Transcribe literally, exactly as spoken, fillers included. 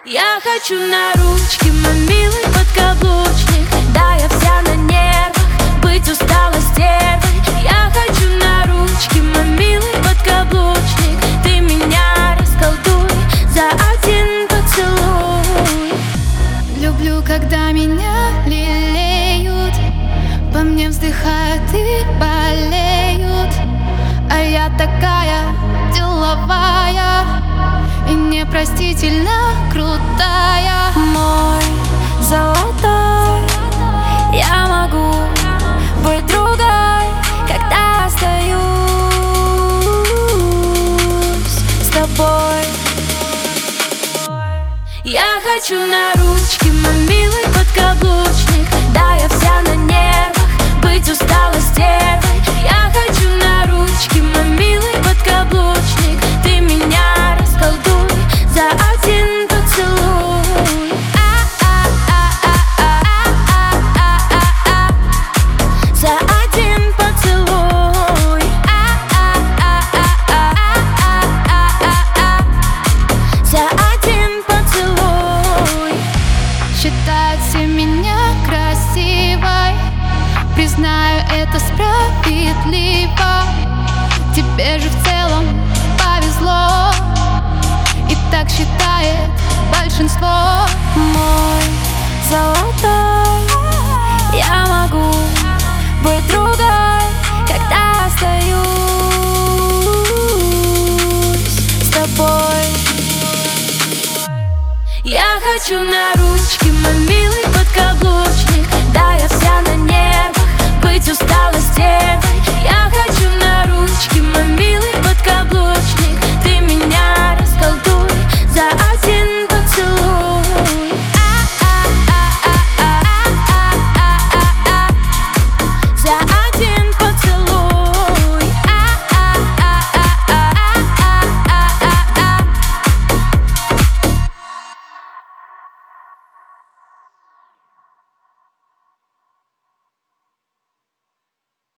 Я хочу на ручки, мой милый подкаблучник. Да, я вся на нервах, быть устала стервой. Я хочу на ручки, мой милый подкаблучник. Ты меня расколдуй за один поцелуй. Люблю, когда меня лелеют, по мне вздыхают и болеют. А я такая деловая и непростительно крутая. Мой золотой, я могу быть другой, когда остаюсь с тобой. Я хочу на ручки, мой милый подкаблучник. Да, я вся на нервах, быть устала стервой. Я хочу на ручки, мой милый подкаблучник. Ты меня расколдуй за один поцелуй. За один поцелуй. За один поцелуй. Считают все меня красивой, признаю, это справедливо. Тебе же в целом повезло, и так считает большинство. Мой золотой, я могу быть другой, когда остаюсь с тобой. Я хочу на ручки, мой милый подкаблучник. Да, я вся на нервах, быть устала стервой. Я хочу на ручки, мой милый